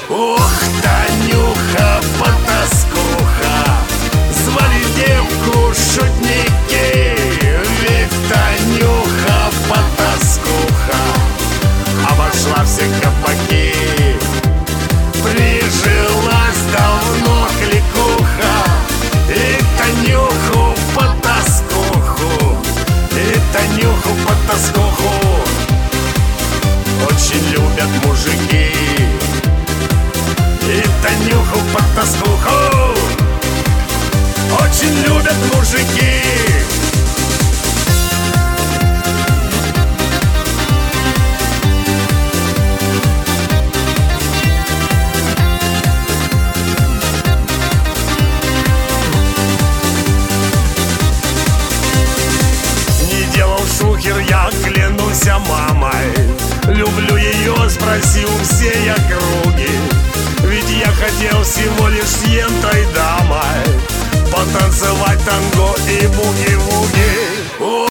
Ох, Танюха, потаскуха, звали девку шутники. Ведь Танюха, потаскуха, обошла все кабаки. Прижилась давно кликуха, и Танюху, потаскуху, и Танюху, потаскуху очень любят мужики. И Танюху, потаскуху очень любят мужики. Не делал шухер, я клянусь мамой. Люблю ее, спроси у всей округи. Ведь я хотел всего лишь с ентой дамой.